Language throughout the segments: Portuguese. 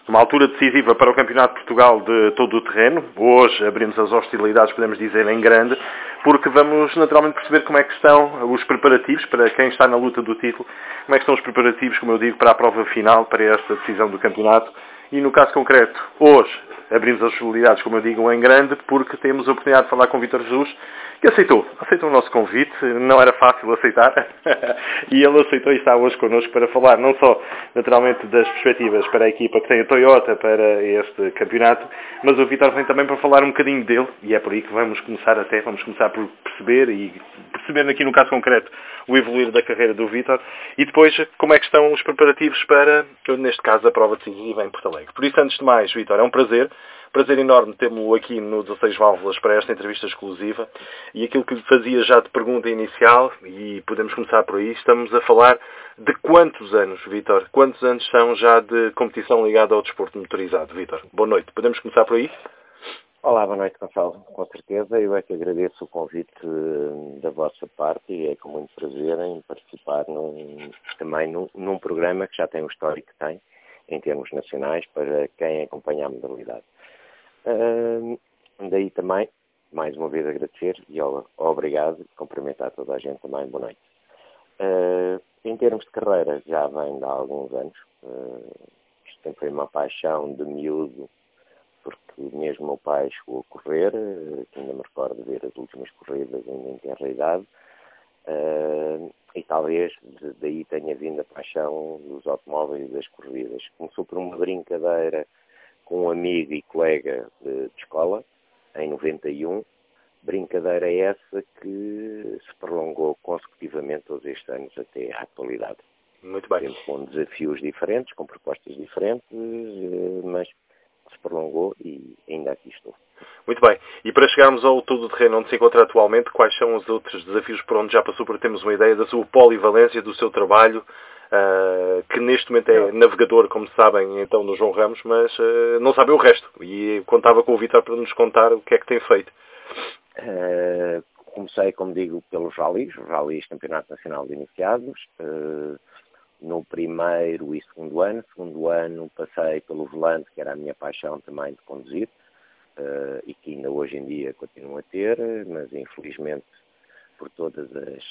numa altura decisiva para o Campeonato de Portugal de todo o terreno. Hoje abrimos as hostilidades, podemos dizer, em grande, porque vamos naturalmente perceber como é que estão os preparativos para quem está na luta do título, como é que estão os preparativos, como eu digo, para a prova final, para esta decisão do campeonato. E no caso concreto, hoje abrimos as hostilidades, como eu digo, em grande, porque temos a oportunidade de falar com o Vítor Jesus, que aceitou o nosso convite, não era fácil aceitar, e ele aceitou e está hoje connosco para falar não só, naturalmente, das perspectivas para a equipa que tem a Toyota para este campeonato, mas o Vítor vem também para falar um bocadinho dele, e é por aí que vamos começar por perceber, e perceber aqui no caso concreto, o evoluir da carreira do Vítor, e depois como é que estão os preparativos para, neste caso, a prova decisiva em Porto Alegre. Por isso, antes de mais, Vítor, é um prazer enorme termos-lo aqui no 16 Válvulas para esta entrevista exclusiva. E aquilo que lhe fazia já de pergunta inicial, e podemos começar por aí, estamos a falar de quantos anos, Vítor? Quantos anos são já de competição ligada ao desporto motorizado, Vítor? Boa noite. Podemos começar por aí? Olá, boa noite, Gonçalo. Com certeza, eu é que agradeço o convite da vossa parte e é com muito prazer em participar também num programa que já tem o histórico que tem, em termos nacionais, para quem acompanha a modalidade. Daí também, mais uma vez, agradecer e obrigado e cumprimentar toda a gente também. Boa noite. Em termos de carreira, já vem de há alguns anos. Isto sempre foi uma paixão de miúdo, porque mesmo o meu pai chegou a correr, que ainda me recordo de ver as últimas corridas ainda em tenra idade, e talvez daí tenha vindo a paixão dos automóveis e das corridas. Começou por uma brincadeira com um amigo e colega de escola, em 91, brincadeira essa que se prolongou consecutivamente todos estes anos até à atualidade. Muito bem. Sempre com desafios diferentes, com propostas diferentes, mas se prolongou e ainda aqui estou. Muito bem. E para chegarmos ao todo o terreno onde se encontra atualmente, quais são os outros desafios por onde já passou para termos uma ideia da sua polivalência, do seu trabalho, que neste momento é navegador, como sabem, então, no João Ramos, mas não sabe o resto. E contava com o Vítor para nos contar o que é que tem feito. Comecei, como digo, pelos ralis Campeonato Nacional de Iniciados, no primeiro e segundo ano passei pelo volante, que era a minha paixão também de conduzir, e que ainda hoje em dia continuo a ter, mas infelizmente por todas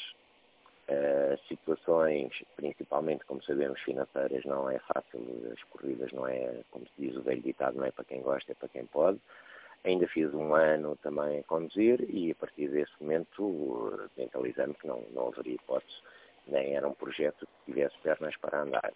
as situações, principalmente, como sabemos, financeiras, não é fácil, as corridas não é, como se diz o velho ditado, não é para quem gosta, é para quem pode. Ainda fiz um ano também a conduzir e a partir desse momento mentalizei-me que não haveria hipótese, nem era um projeto que tivesse pernas para andar.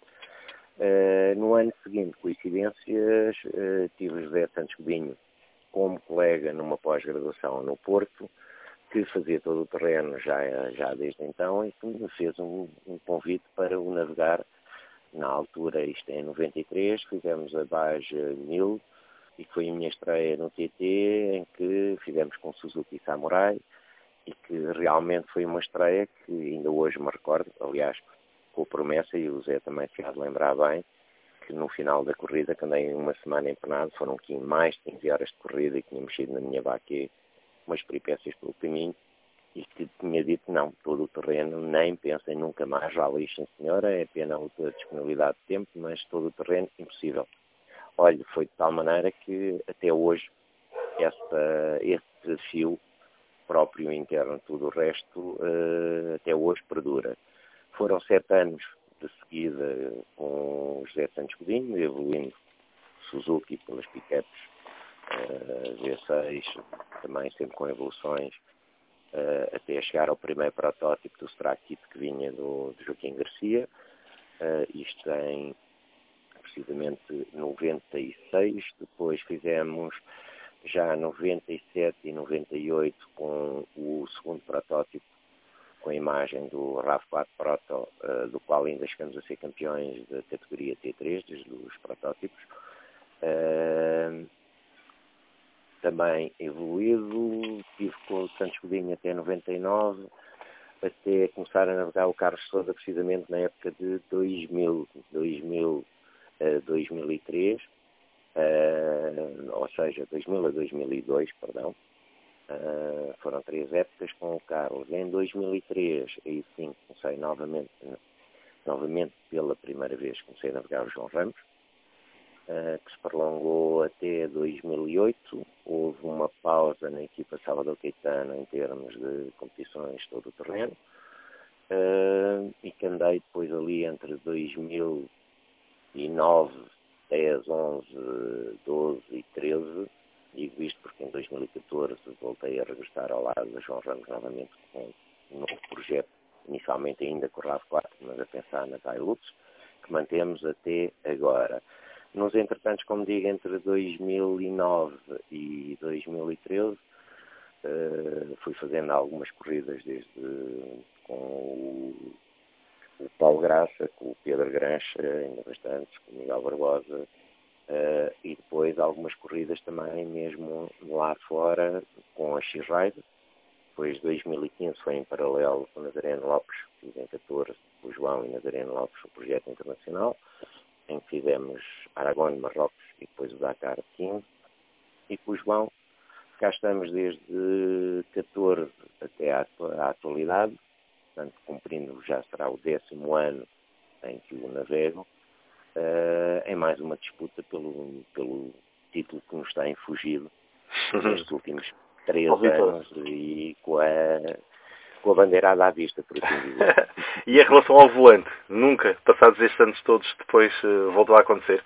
No ano seguinte, coincidências, tive José Santos Godinho como colega numa pós-graduação no Porto, que fazia todo o terreno já desde então e que me fez um convite para o navegar. Na altura, isto é em 93, fizemos a Baja 1000 e que foi a minha estreia no TT, em que fizemos com Suzuki Samurai e que realmente foi uma estreia que ainda hoje me recordo, aliás, com a promessa, e o Zé também se há de lembrar bem, que no final da corrida, que andei uma semana empenado, foram mais de 15 horas de corrida e que tinha mexido na minha baquê, umas peripécias pelo caminho, e que tinha dito, não, todo o terreno, nem pensem nunca mais, já li, sim senhora, é pena a disponibilidade de tempo, mas todo o terreno, impossível. Olha, foi de tal maneira que até hoje esse desafio próprio interno, tudo o resto, até hoje perdura. Foram 7 anos de seguida com José Santos Godinho, evoluindo Suzuki pelas pick-ups V6, também sempre com evoluções, até chegar ao primeiro protótipo do Strack Kit que vinha do Joaquim Garcia, isto em precisamente 96, depois fizemos já 97 e 98 com o segundo protótipo, com a imagem do RAV4 Proto, do qual ainda chegamos a ser campeões da categoria T3, desde os protótipos. Também evoluído, estive com o Santos Godinho até 99, até começar a navegar o Carlos Sousa precisamente na época de 2000 a 2003, ou seja, 2000 a 2002, perdão. Foram 3 épocas com o Carlos. Em 2003, aí sim, comecei novamente pela primeira vez, comecei a navegar o João Ramos. que se prolongou até 2008. Houve uma pausa na equipa Salvador Caetano em termos de competições todo o terreno, e que andei depois ali entre 2009, 10, 11, 12 e 13. Digo isto porque em 2014 voltei a regressar ao lado de João Ramos novamente com um novo projeto, inicialmente ainda com o RAV4, mas a pensar na Hilux, que mantemos até agora. Nos entretantos, como digo, entre 2009 e 2013, fui fazendo algumas corridas com o Paulo Graça, com o Pedro Grancha, ainda bastantes, com o Miguel Barbosa, e depois algumas corridas também mesmo lá fora com a X-Ride. Depois 2015 foi em paralelo com o Nazareno Lopes, fiz em 14 o João e Nazareno Lopes o projeto internacional, em que fizemos Aragão, Marrocos e depois o Dakar 15. E com o João, cá estamos desde 14 até à atualidade, portanto cumprindo já será o 10º ano em que o navego, em mais uma disputa pelo título que nos está infugido nestes últimos 3 anos e com a bandeirada à vista, por assim dizer. E em relação ao volante, nunca, passados estes anos todos, depois voltou a acontecer?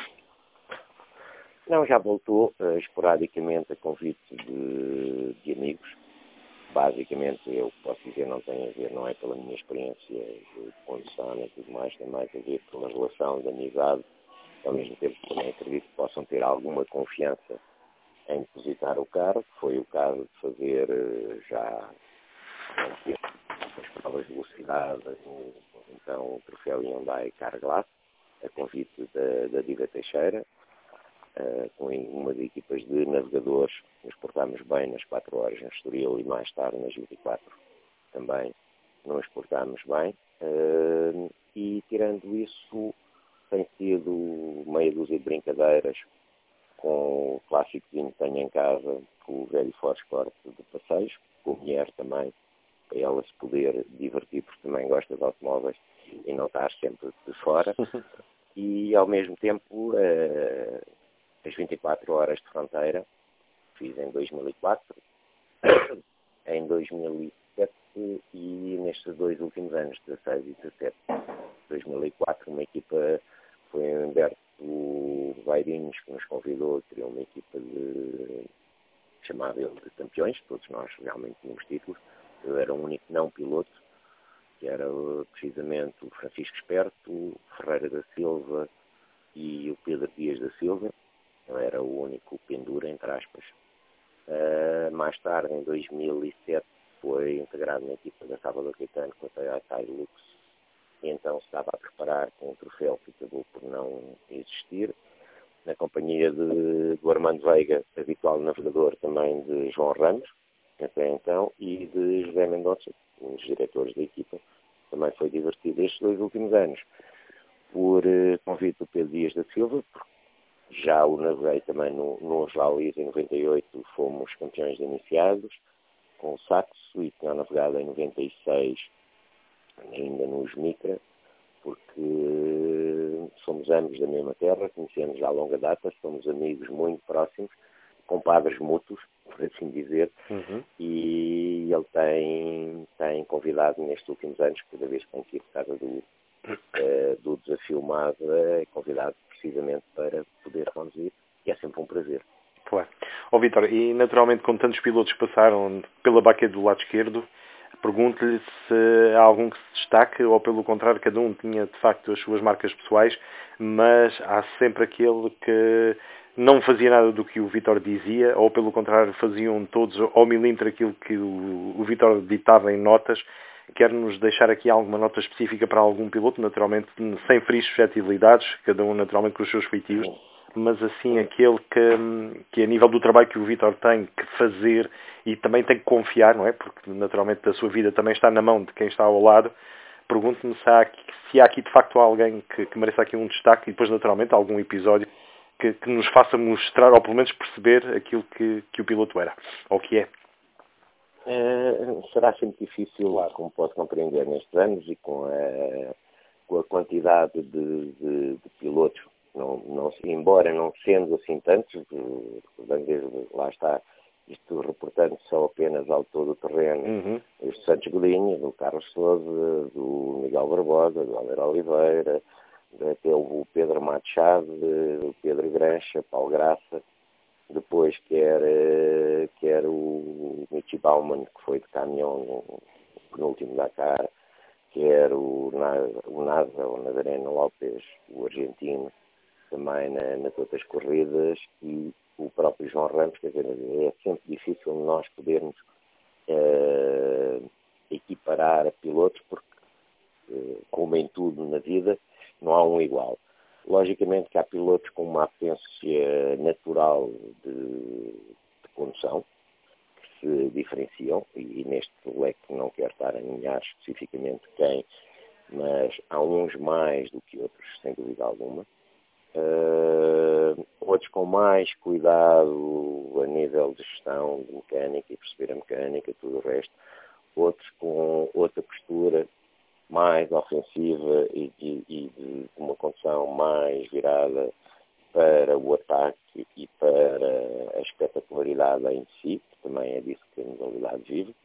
Não, já voltou esporadicamente a convite de amigos. Basicamente, eu posso dizer, não tem a ver, não é pela minha experiência de condução e tudo mais, tem mais a ver pela relação de amizade. Ao mesmo tempo, também acredito que possam ter alguma confiança em depositar o carro. Foi o caso de fazer já há um tempo as provas de velocidade, então o troféu Hyundai Carglass, a convite da Diva Teixeira, com umas equipas de navegadores. Nos portámos bem nas 4 horas em Estoril e mais tarde nas 24 também nos portámos bem. E tirando isso, tem sido meia dúzia de brincadeiras com o clássicozinho que tenho em casa, com o velho Ford Sport de passeios, com a mulher também, para ela se poder divertir, porque também gosta de automóveis e não estar sempre de fora. E ao mesmo tempo, as 24 horas de fronteira, fiz em 2004, em 2007 e nestes 2 últimos anos, 16 e 17. 2004, uma equipa, foi o Humberto Vairinhos que nos convidou, criou uma equipa chamava ele de campeões, todos nós realmente tínhamos títulos. Eu era o único não piloto, que era precisamente o Francisco Esperto, o Ferreira da Silva e o Pedro Dias da Silva. Eu era o único pendura, entre aspas. Mais tarde, em 2007, foi integrado na equipa da Salvador Caetano com a Toyota Hilux. E então se estava a preparar com um troféu que acabou por não existir. Na companhia do Armando Veiga, habitual navegador também de João Ramos, até então, e de José Mendonça, um dos diretores da equipa. Também foi divertido estes 2 últimos anos. Por convite do Pedro Dias da Silva, porque já o naveguei também nos rallies em 98, fomos campeões de iniciados, com o Saxo, e tinha navegado em 96, ainda nos Micra, porque somos ambos da mesma terra, conhecemos já há longa data, somos amigos muito próximos, compadres mútuos, por assim dizer, e ele tem convidado nestes últimos anos, cada vez que tem que ir por causa do desafio MAD, é convidado precisamente para poder conduzir, e é sempre um prazer. Claro. Vítor, e naturalmente com tantos pilotos que passaram pela baqueta do lado esquerdo, pergunto-lhe se há algum que se destaque, ou pelo contrário, cada um tinha de facto as suas marcas pessoais, mas há sempre aquele que não fazia nada do que o Vítor dizia, ou pelo contrário faziam todos ao milímetro aquilo que o Vítor ditava em notas. Quer-nos deixar aqui alguma nota específica para algum piloto, naturalmente sem ferir suscetibilidades, cada um naturalmente com os seus feitios, mas assim aquele que a nível do trabalho que o Vítor tem que fazer e também tem que confiar, não é? Porque naturalmente a sua vida também está na mão de quem está ao lado. Pergunto-me se há aqui de facto alguém que mereça aqui um destaque e depois naturalmente algum episódio que nos faça mostrar ou pelo menos perceber aquilo que o piloto era, ou que é. Será sempre difícil, como pode compreender nestes anos e com a quantidade de pilotos, não se embora não sendo assim tantos, lá está, isto reportando só apenas ao todo o terreno, os Santos Godinho, do Carlos Sousa, do Miguel Barbosa, do Alder Oliveira, até o Pedro Machado, o Pedro Grancha, Paulo Graça, depois quer o Michi Baumann, que foi de caminhão no penúltimo Dakar, quer o Nasa, o Nazareno Lopes, o argentino, também nas outras corridas, e o próprio João Ramos. Quer dizer, é sempre difícil nós podermos equiparar a pilotos, porque, como em tudo na vida, não há um igual. Logicamente que há pilotos com uma apetência natural de condução, que se diferenciam, e neste leque não quero estar a nomear especificamente quem, mas há uns mais do que outros, sem dúvida alguma. Outros com mais cuidado a nível de gestão de mecânica e perceber a mecânica, tudo o resto. Outros com outra postura mais ofensiva e de uma condução mais virada para o ataque e para a espetacularidade em si, que também é disso que a modalidade vive.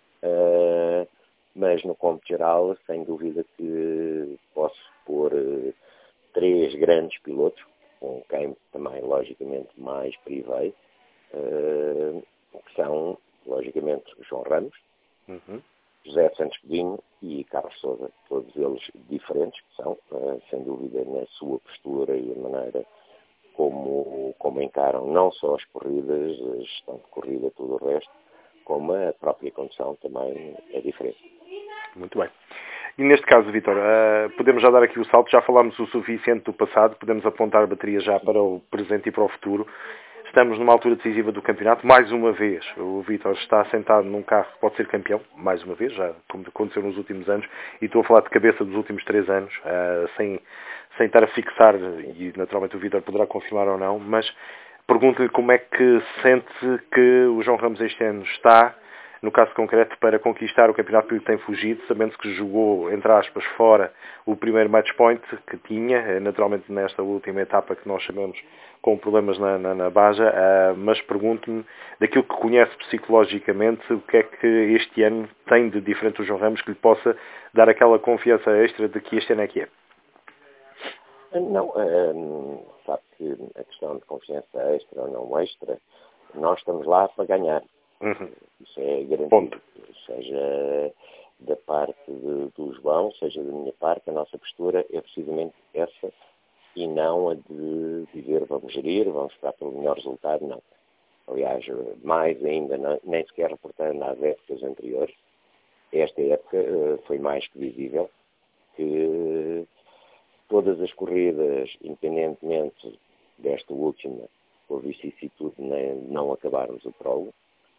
Mas no cômputo geral, sem dúvida que posso pôr 3 grandes pilotos, com quem também logicamente mais privei, que são logicamente João Ramos, José Santos Godinho e Carlos Sousa, todos eles diferentes, que são, sem dúvida, na sua postura e a maneira como encaram não só as corridas, a gestão de corrida, tudo o resto, como a própria condução também é diferente. Muito bem. E neste caso, Vítor, podemos já dar aqui o salto, já falámos o suficiente do passado, podemos apontar a bateria já para o presente e para o futuro. Estamos numa altura decisiva do campeonato, mais uma vez. O Vítor está sentado num carro que pode ser campeão, mais uma vez, já como aconteceu nos últimos anos, e estou a falar de cabeça dos últimos 3 anos, sem estar a fixar, e naturalmente o Vítor poderá confirmar ou não, mas pergunto-lhe como é que sente que o João Ramos este ano está, no caso concreto, para conquistar o campeonato que lhe tem fugido, sabendo que jogou, entre aspas, fora o primeiro match point que tinha, naturalmente nesta última etapa que nós chamamos com problemas na Baja, mas pergunto-me, daquilo que conhece psicologicamente, o que é que este ano tem de diferente o João Ramos que lhe possa dar aquela confiança extra de que este ano é que é? Não, sabe que a questão de confiança extra ou não extra, nós estamos lá para ganhar. Isso é garantido. Ponto. Seja da parte do João, seja da minha parte, a nossa postura é precisamente essa e não a de dizer vamos gerir, vamos esperar pelo melhor resultado, não. Aliás, mais ainda, nem sequer reportando às épocas anteriores, esta época foi mais que visível que todas as corridas, independentemente desta última, por vicissitude de não acabarmos o prólogo,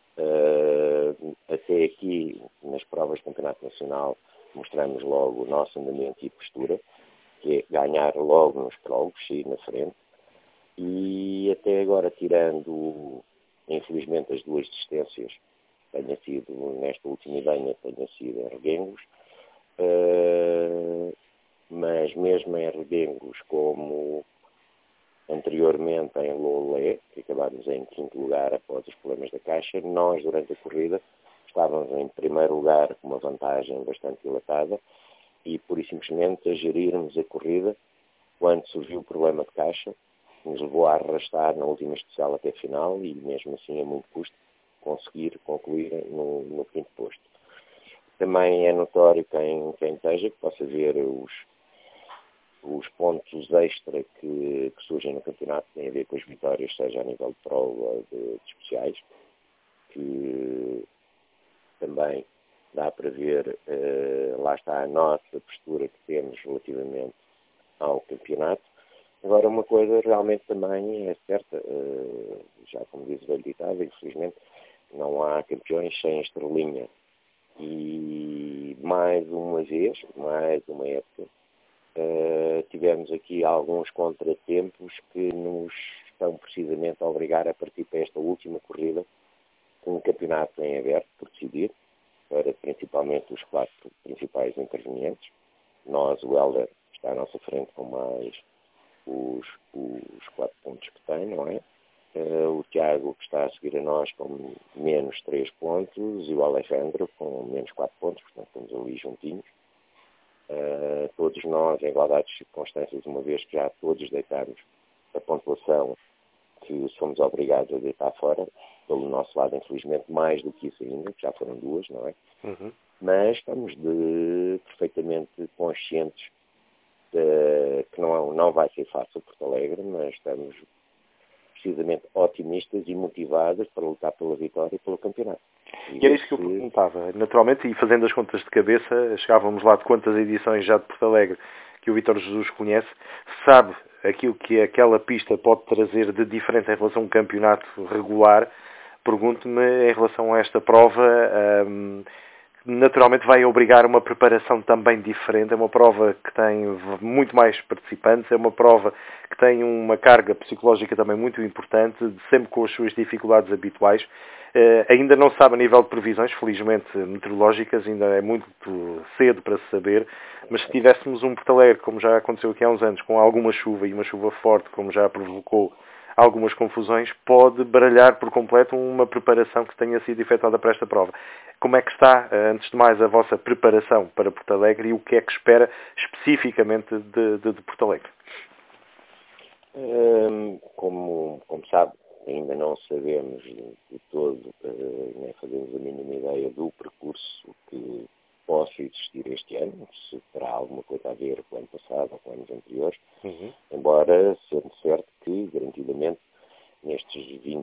até aqui, nas provas do Campeonato Nacional, mostramos logo o nosso andamento e postura, que é ganhar logo nos prólogos, sair na frente, e até agora, tirando, infelizmente, as 2 distâncias, tenha sido, nesta última ideia, tenha sido em Reguengos, mas mesmo em Reguengos, como anteriormente em Lolé, que acabámos em 5º lugar após os problemas da caixa, nós, durante a corrida, estávamos em primeiro lugar com uma vantagem bastante dilatada e, pura e simplesmente, a gerirmos a corrida quando surgiu o problema de caixa, nos levou a arrastar na última especial até a final e, mesmo assim, a muito custo, conseguir concluir no 5º posto. Também é notório quem esteja, que possa ver os pontos extra que surgem no campeonato têm a ver com as vitórias, seja a nível de prova de especiais, que também dá para ver, lá está a nossa postura que temos relativamente ao campeonato. Agora, uma coisa realmente também é certa, já como diz o velho ditado, infelizmente não há campeões sem estrelinha. E mais uma vez, mais uma época, tivemos aqui alguns contratempos que nos estão precisamente a obrigar a partir para esta última corrida, com um campeonato em aberto por decidir, para principalmente os 4 principais intervenientes. Nós, o Helder, está à nossa frente com mais os 4 pontos que tem, não é? O Tiago, que está a seguir a nós, com menos 3 pontos, e o Alejandro com menos 4 pontos, portanto estamos ali juntinhos. Todos nós, em igualdade de circunstâncias, uma vez que já todos deitamos a pontuação que somos obrigados a deitar fora, pelo nosso lado, infelizmente, mais do que isso ainda, que já foram 2, não é? Uhum. Mas estamos perfeitamente conscientes que não vai ser fácil Porto Alegre, mas estamos precisamente otimistas e motivados para lutar pela vitória e pelo campeonato. E era isso que eu perguntava. Naturalmente, e fazendo as contas de cabeça, chegávamos lá de quantas edições já de Porto Alegre que o Vítor Jesus conhece, sabe aquilo que aquela pista pode trazer de diferente em relação a um campeonato regular. Pergunto-me, em relação a esta prova, naturalmente vai obrigar uma preparação também diferente. É uma prova que tem muito mais participantes, é uma prova que tem uma carga psicológica também muito importante, sempre com as suas dificuldades habituais. Ainda não se sabe a nível de previsões, felizmente meteorológicas, ainda é muito cedo para se saber, mas se tivéssemos um Porto Alegre, como já aconteceu aqui há uns anos, com alguma chuva e uma chuva forte, como já provocou algumas confusões, pode baralhar por completo uma preparação que tenha sido efetuada para esta prova. Como é que está, antes de mais, a vossa preparação para Porto Alegre e o que é que espera especificamente de Porto Alegre? Como sabe, ainda não sabemos de todo, nem fazemos a mínima ideia do percurso que possa existir este ano, se terá alguma coisa a ver com o ano passado ou com anos anteriores, embora sendo certo que, garantidamente, nestes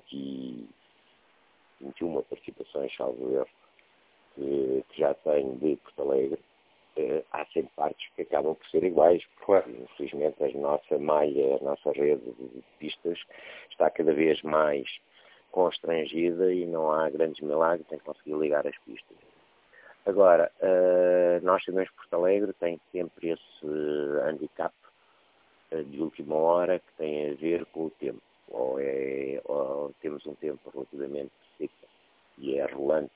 21 participações, salvo erro, que já tenho de Porto Alegre, há sempre partes que acabam por ser iguais, porque infelizmente a nossa malha, a nossa rede de pistas está cada vez mais constrangida e não há grandes milagres em conseguir ligar as pistas. Agora, nós sabemos que Porto Alegre tem sempre esse handicap de última hora que tem a ver com o tempo. Ou temos um tempo relativamente seco e é rolante,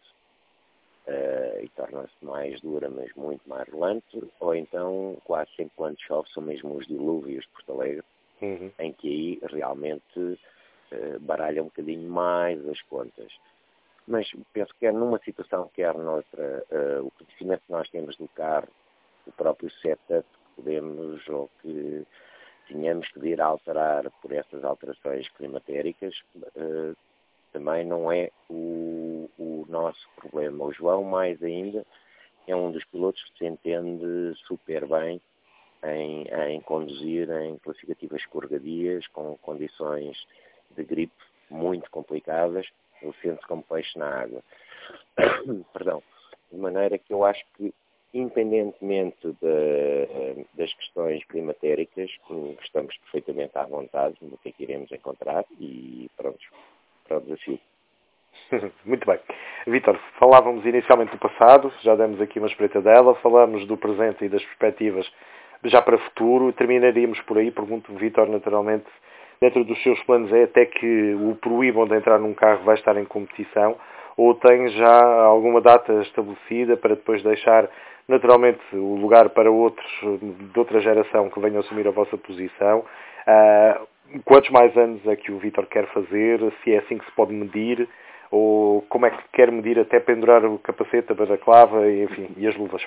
e torna-se mais dura, mas muito mais rolante, ou então, quase sempre quando chove, são mesmo os dilúvios de Porto Alegre, em que aí realmente baralha um bocadinho mais as contas. Mas penso que quer numa situação, quer noutra, o conhecimento que nós temos do carro, o próprio setup que podemos ou que tínhamos que vir a alterar por essas alterações climatéricas, também não é o nosso problema. O João, mais ainda, é um dos pilotos que se entende super bem em conduzir em classificativas escorregadias, com condições de gripe muito complicadas, ele sente-se como peixe na água. Perdão. De maneira que eu acho que, independentemente das questões climatéricas, estamos perfeitamente à vontade no que é que iremos encontrar e pronto, para o desafio. Muito bem. Vítor, falávamos inicialmente do passado, já demos aqui uma espreitadela, falamos do presente e das perspectivas já para o futuro, terminaríamos por aí. Pergunto, Vítor, naturalmente, dentro dos seus planos é até que o proíbam de entrar num carro vai estar em competição, ou tem já alguma data estabelecida para depois deixar naturalmente o lugar para outros de outra geração que venham assumir a vossa posição? Quantos mais anos é que o Vítor quer fazer? Se é assim que se pode medir? Ou como é que quer medir até pendurar o capacete, a balaclava e, enfim, e as luvas?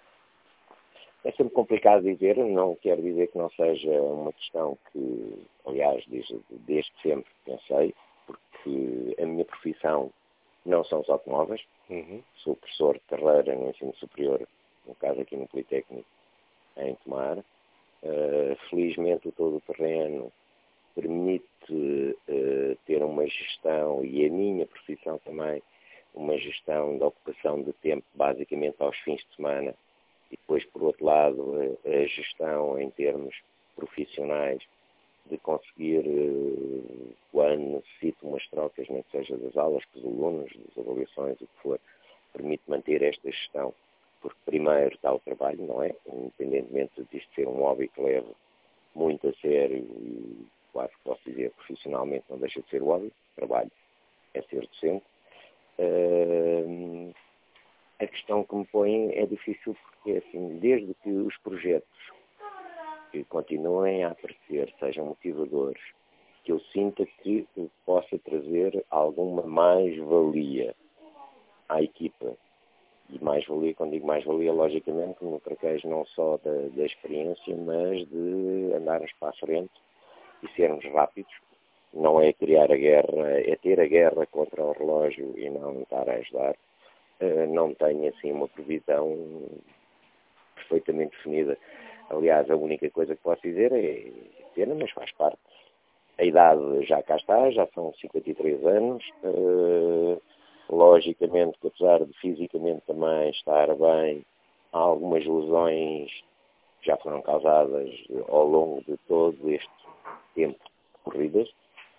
É sempre complicado dizer, não quero dizer que não seja uma questão que, aliás, desde sempre pensei, porque a minha profissão não são os automóveis. Sou professor de carreira no ensino superior, no caso aqui no Politécnico, em Tomar. Felizmente o todo-terreno permite ter uma gestão, e a minha profissão também, uma gestão da ocupação de tempo basicamente aos fins de semana, e depois, por outro lado, a gestão em termos profissionais de conseguir, quando necessito umas trocas, nem que seja das aulas com os alunos, das avaliações, o que for, permite manter esta gestão, porque primeiro está o trabalho, não é? Independentemente disto ser um hobby que levo muito a sério e, claro, posso dizer profissionalmente não deixa de ser hobby, trabalho é ser docente. A questão que me põe é difícil porque, assim, desde que os projetos que continuem a aparecer, sejam motivadores, que eu sinta que possa trazer alguma mais-valia à equipa. E mais-valia, quando digo mais-valia, logicamente, no traquejo não só da experiência, mas de andarmos para a frente e sermos rápidos. Não é criar a guerra, é ter a guerra contra o relógio e não estar a ajudar. Não tenho, assim, uma previsão perfeitamente definida. Aliás, a única coisa que posso dizer é pena, mas faz parte. A idade já cá está, já são 53 anos. Logicamente que apesar de fisicamente também estar bem, há algumas lesões que já foram causadas ao longo de todo este tempo de corridas.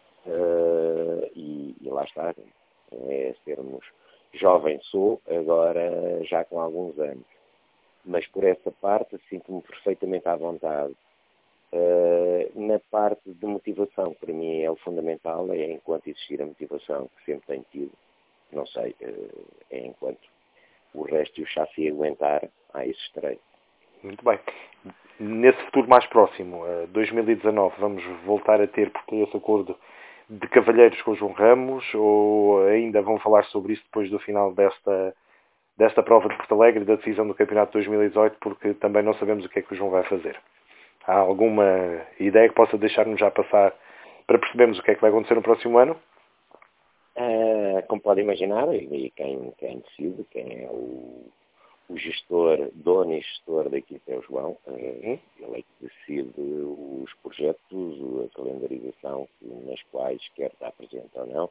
E lá está, é sermos jovem sou, agora já com alguns anos. Mas por essa parte sinto-me perfeitamente à vontade. Na parte de motivação, para mim é o fundamental, é enquanto existir a motivação que sempre tenho tido, não sei, é enquanto o resto e o chassi aguentar, existirei. Muito bem. Nesse futuro mais próximo, 2019, vamos voltar a ter, porque esse acordo de cavalheiros com o João Ramos, ou ainda vão falar sobre isso depois do final desta prova de Porto Alegre e da decisão do campeonato de 2018, porque também não sabemos o que é que o João vai fazer. Há alguma ideia que possa deixar-nos já passar para percebermos o que é que vai acontecer no próximo ano? Como pode imaginar, e quem decide, quem é o gestor, dono e gestor da equipa é o João. Ele é que decide os projetos, a calendarização nas quais quer estar presente ou não.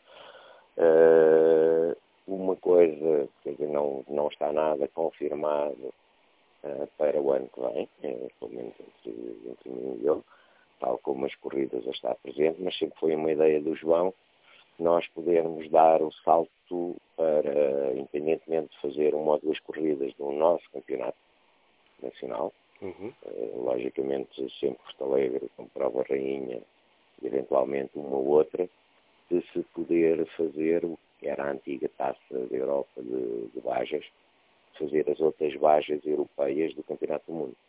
Uma coisa, quer dizer, não está nada confirmado para o ano que vem, pelo menos entre mim e ele, tal como as corridas a estar presente, mas sempre foi uma ideia do João nós podermos dar o salto para, independentemente de fazer uma ou duas corridas do nosso campeonato nacional, logicamente sempre Porto Alegre com prova rainha, e eventualmente uma ou outra, de se poder fazer o que era a antiga taça da Europa de Bajas, fazer as outras Bajas europeias do Campeonato do Mundo.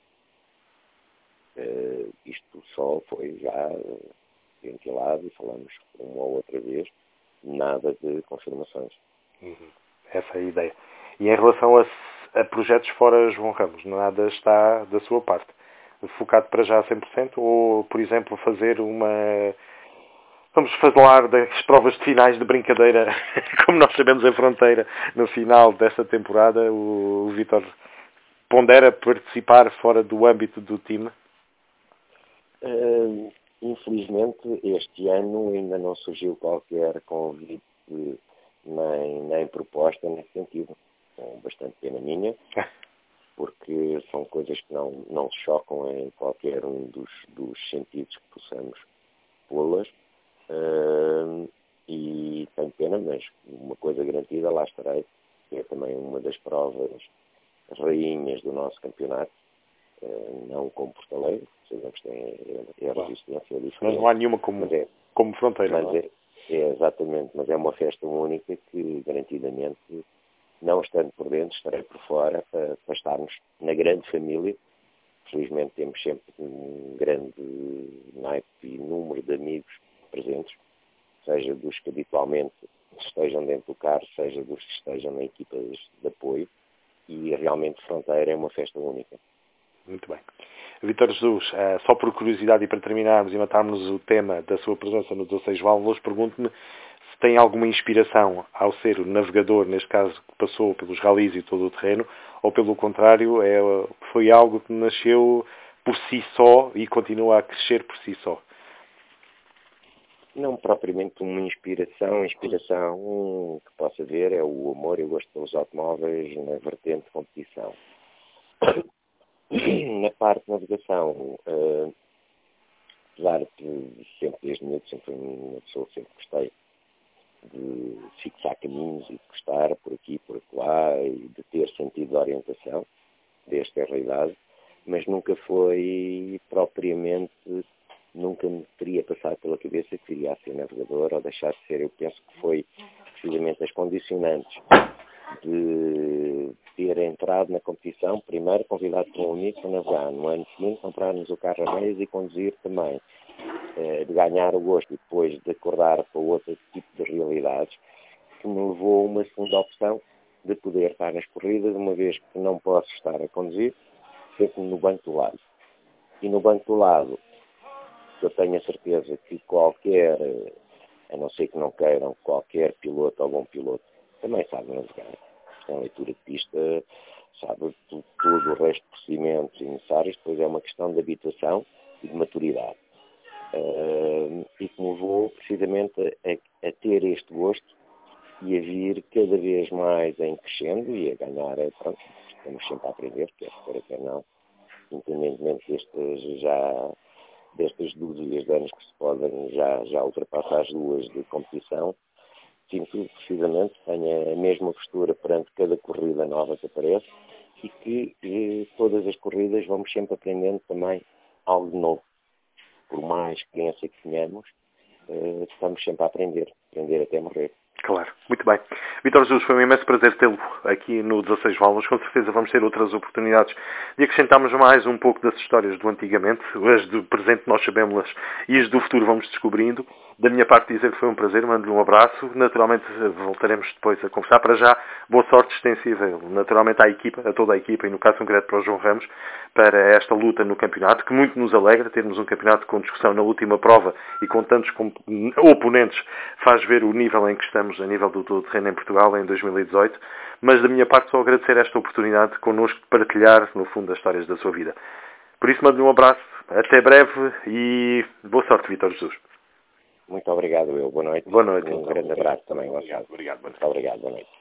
Isto só foi já ventilado e falamos uma ou outra vez, nada de confirmações. Essa é a ideia. E em relação a projetos fora João Ramos, nada está da sua parte? Focado para já a 100%? Ou, por exemplo, fazer vamos falar das provas de finais de brincadeira, como nós sabemos em Fronteira, no final desta temporada, o Vítor pondera participar fora do âmbito do time? Infelizmente, este ano ainda não surgiu qualquer convite nem proposta nesse sentido. Com bastante pena minha, porque são coisas que não se chocam em qualquer um dos sentidos que possamos pô-las. E tenho pena, mas uma coisa garantida, lá estarei. É também uma das provas rainhas do nosso campeonato. Não como Porto Alegre, sabemos que tem a resistência diferente. Mas não há nenhuma como Fronteira, não é? Exatamente, mas é uma festa única que garantidamente, não estando por dentro, estarei por fora para estarmos na grande família. Felizmente temos sempre um grande naipe e número de amigos presentes, seja dos que habitualmente estejam dentro do carro, seja dos que estejam em equipas de apoio, e realmente Fronteira é uma festa única. Muito bem. Vítor Jesus, só por curiosidade e para terminarmos e matarmos o tema da sua presença no 16 Válvulas, pergunto-me se tem alguma inspiração ao ser o navegador, neste caso, que passou pelos ralis e todo o terreno, ou pelo contrário, foi algo que nasceu por si só e continua a crescer por si só? Não propriamente uma inspiração que possa ver é o amor e o gosto pelos automóveis na vertente de competição. Na parte de navegação, apesar de sempre, desde miúdo, sempre fui uma pessoa que sempre gostei de fixar caminhos e de gostar por aqui, por lá, e de ter sentido de orientação, desde a realidade, mas nunca foi propriamente, nunca me teria passado pela cabeça que viria a ser navegador ou deixar de ser. Eu penso que foi precisamente as condicionantes de ter entrado na competição, primeiro convidado por um amigo para navegar, no ano seguinte comprarmos o carro a meias e conduzir também, de ganhar o gosto e depois de acordar para outro tipo de realidades, que me levou a uma segunda opção de poder estar nas corridas, uma vez que não posso estar a conduzir, sempre no banco do lado. E no banco do lado, eu tenho a certeza que qualquer, a não ser que não queiram, qualquer piloto ou bom piloto, também sabe navegar. Tem leitura de pista, sabe tudo o resto de procedimentos necessários, depois é uma questão de habituação e de maturidade. E que me levou precisamente a ter este gosto e a vir cada vez mais em crescendo e a ganhar, pronto, estamos sempre a aprender, quer não, independentemente destas dúzias de anos que se podem já ultrapassar as duas de competição, sinto precisamente que tenho a mesma postura perante cada corrida nova que aparece e que todas as corridas vamos sempre aprendendo também algo de novo. Por mais experiência que tenhamos, estamos sempre a aprender até morrer. Claro, muito bem. Vítor Jesus, foi um imenso prazer tê-lo aqui no 16 Válvulas. Com certeza vamos ter outras oportunidades de acrescentarmos mais um pouco das histórias do antigamente. As do presente nós sabemos-las e as do futuro vamos descobrindo. Da minha parte dizer que foi um prazer, mando-lhe um abraço. Naturalmente voltaremos depois a conversar. Para já, boa sorte extensiva, naturalmente a toda a equipa e no caso concreto para o João Ramos, para esta luta no campeonato, que muito nos alegra, termos um campeonato com discussão na última prova e com tantos oponentes, faz ver o nível em que estamos a nível do todo-terreno em Portugal em 2018, mas da minha parte só agradecer esta oportunidade connosco de partilhar, no fundo, as histórias da sua vida. Por isso, mando-lhe um abraço, até breve e boa sorte, Vítor Jesus. Muito obrigado, boa noite. Boa noite. Um grande abraço também, Gonçalo. Obrigado. Boa noite. Muito obrigado, boa noite.